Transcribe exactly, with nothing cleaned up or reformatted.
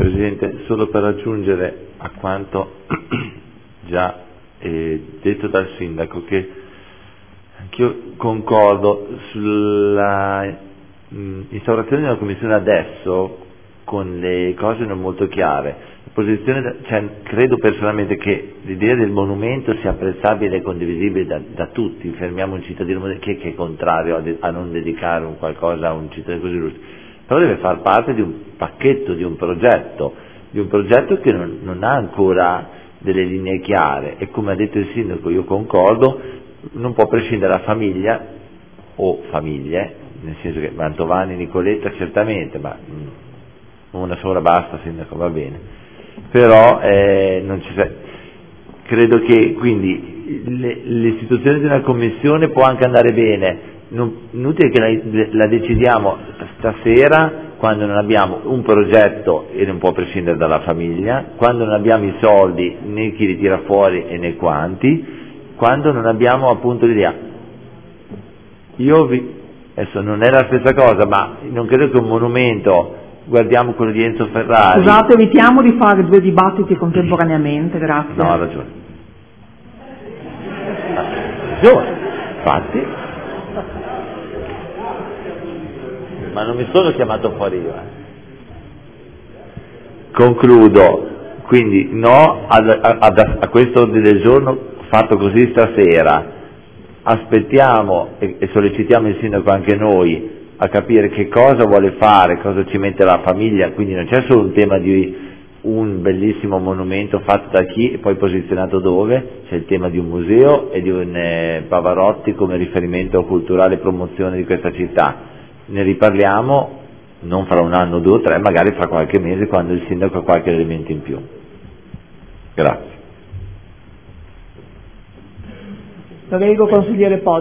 Presidente, solo per aggiungere a quanto già eh, detto dal Sindaco, che anch'io concordo sulla mh, instaurazione della Commissione adesso con le cose non molto chiare. La posizione, cioè, credo personalmente che l'idea del monumento sia apprezzabile e condivisibile da, da tutti. Fermiamo un cittadino che, che è contrario a, de, a non dedicare un qualcosa a un cittadino così illustre, però deve far parte di un pacchetto, di un progetto, di un progetto che non, non ha ancora delle linee chiare, e come ha detto il Sindaco, io concordo, non può prescindere la famiglia o famiglie, nel senso che Mantovani, Nicoletta certamente, ma mh, una sola basta, Sindaco, va bene, però eh, non ci sei. Credo che quindi le, l'istituzione di una commissione può anche andare bene, non, inutile che la, la decidiamo stasera quando non abbiamo un progetto e non può prescindere dalla famiglia, quando non abbiamo i soldi né chi li tira fuori e né quanti, quando non abbiamo appunto l'idea. Io vi, adesso non è la stessa cosa, ma non credo che un monumento, guardiamo quello di Enzo Ferrari. Scusate, evitiamo di fare due dibattiti contemporaneamente, grazie. No, ha ragione. Ha ragione, infatti. Ma non mi sono chiamato fuori io. Eh. Concludo, quindi no ad, ad, a questo ordine del giorno fatto così stasera. Aspettiamo e, e sollecitiamo il Sindaco anche noi a capire che cosa vuole fare, cosa ci mette la famiglia, quindi non c'è solo un tema di un bellissimo monumento fatto da chi e poi posizionato dove, c'è il tema di un museo e di un eh, Pavarotti come riferimento culturale e promozione di questa città. Ne riparliamo non fra un anno, due o tre, magari fra qualche mese, quando il Sindaco ha qualche elemento in più. Grazie. Prego, consigliere Pozzi.